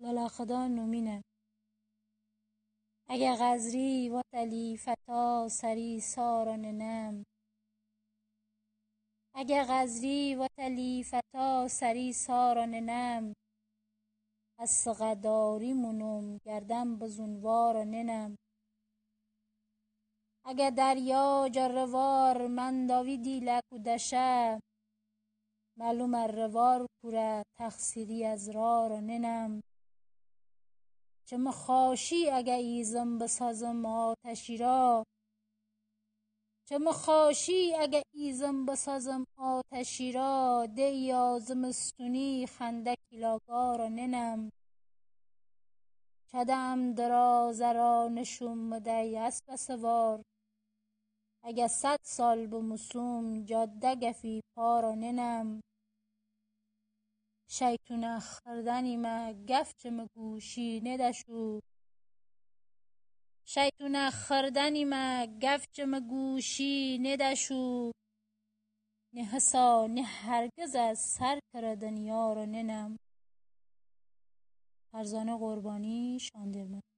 لالاخدا نومینه اگه غزری و تلی فتا سری ساراننم اگه غزری و تلی فتا سری ساراننم از سقداری منم گردم بزنوار ننم اگه دریا جروار من داوی دیلک و دشه معلوم روار کوره تقصیری از رار ننم چه مخاشی اگه ایزم بسازم آتشی را چه مخاشی اگه ایزم بسازم آتشی را دی زمستونی خندکی لاگار ننم چدم دراز را نشوم دی اسب سوار اگه 100 سال بموسوم جاده گفی پارا ننم شیطونه خردنی ما گفچه مگوشی ندشو شیطونه خردنی ما گفچه مگوشی ندشو نه حسا نه هرگز از سر کر دنیا را ننم. فرزانه قربانی، شاندرمن.